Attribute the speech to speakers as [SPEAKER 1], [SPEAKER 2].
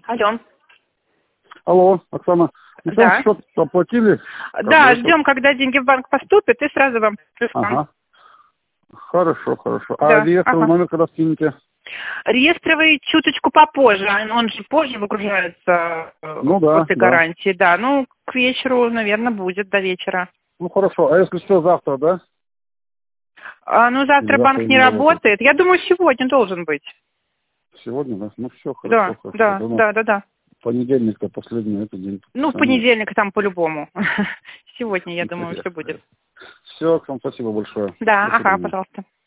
[SPEAKER 1] Алло.
[SPEAKER 2] Алло, Оксана.
[SPEAKER 1] Да.
[SPEAKER 2] Счет оплатили?
[SPEAKER 1] Да, ждем, когда деньги в банк поступят, и сразу вам пришлем.
[SPEAKER 2] Ага. Хорошо, хорошо.
[SPEAKER 1] Да.
[SPEAKER 2] А реестровый
[SPEAKER 1] Ага.
[SPEAKER 2] номер когда скинете?
[SPEAKER 1] Реестровый чуточку попозже, он же позже выгружается
[SPEAKER 2] Ну да,
[SPEAKER 1] после
[SPEAKER 2] да.
[SPEAKER 1] гарантии, да. Ну, к вечеру, наверное, будет, до вечера.
[SPEAKER 2] Ну хорошо. А если что, завтра, да?
[SPEAKER 1] Ну,
[SPEAKER 2] Или
[SPEAKER 1] завтра
[SPEAKER 2] завтра
[SPEAKER 1] банк не
[SPEAKER 2] не работает?
[SPEAKER 1] работает. Я думаю, сегодня должен быть.
[SPEAKER 2] Сегодня, да? Ну все, хорошо,
[SPEAKER 1] Да,
[SPEAKER 2] хорошо.
[SPEAKER 1] да,
[SPEAKER 2] Это
[SPEAKER 1] да, да, да.
[SPEAKER 2] понедельник-то последний этот день
[SPEAKER 1] Ну, в
[SPEAKER 2] подписания.
[SPEAKER 1] понедельник там по-любому. Сегодня, я думаю, все будет.
[SPEAKER 2] Все, Оксана, спасибо большое.
[SPEAKER 1] Да,
[SPEAKER 2] До
[SPEAKER 1] ага,
[SPEAKER 2] свидания.
[SPEAKER 1] пожалуйста.